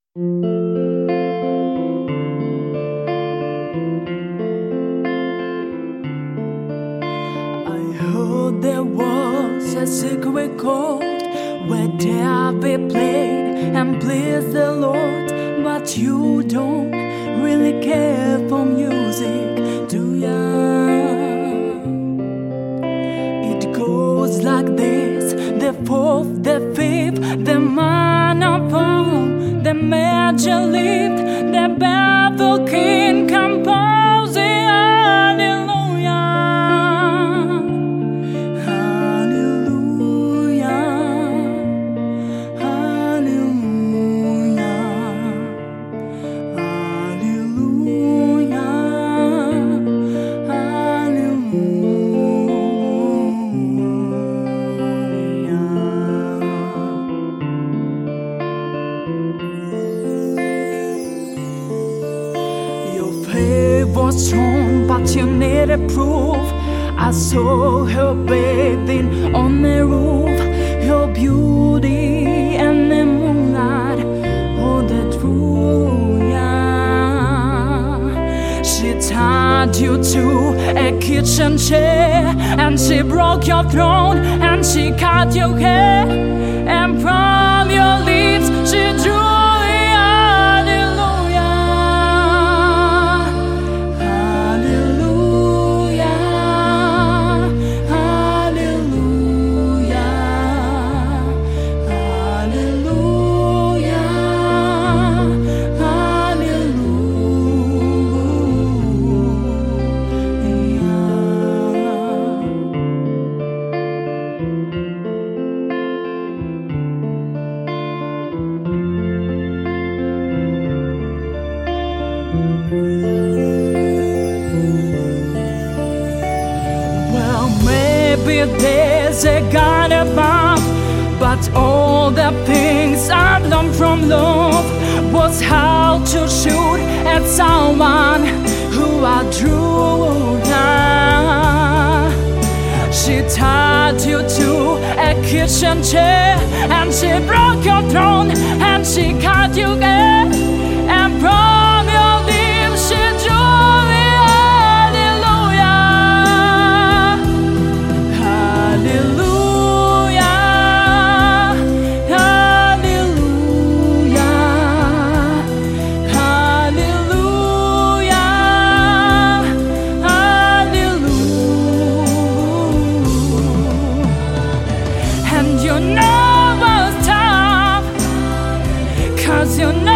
I heard there was a secret chord where David played and pleased the Lord, but you don't really care for music, do ya? It goes like this: the fourth, the fifth, the minor fall, the major lift, the baffled king composing. Hallelujah, hallelujah, hallelujah, hallelujah, hallelujah. Your faith was strong, but you needed proof. I saw her bathing on the roof, her beauty and the moonlight, all the truth, yeah. She tied you to a kitchen chair, and she broke your throne, and she cut your hair, and from your lips she drew the hallelujah, hallelujah, hallelujah, hallelujah, Well, maybe there's a God above, but all the things I've learned from love was how to shoot at someone who I drew down. She tied you to a kitchen chair, and she broke your throne, and she cut you hair, and from your lips she drew the hallelujah, hallelujah, hallelujah, hallelujah, hallelujah. And you know what's tough, 'cause you know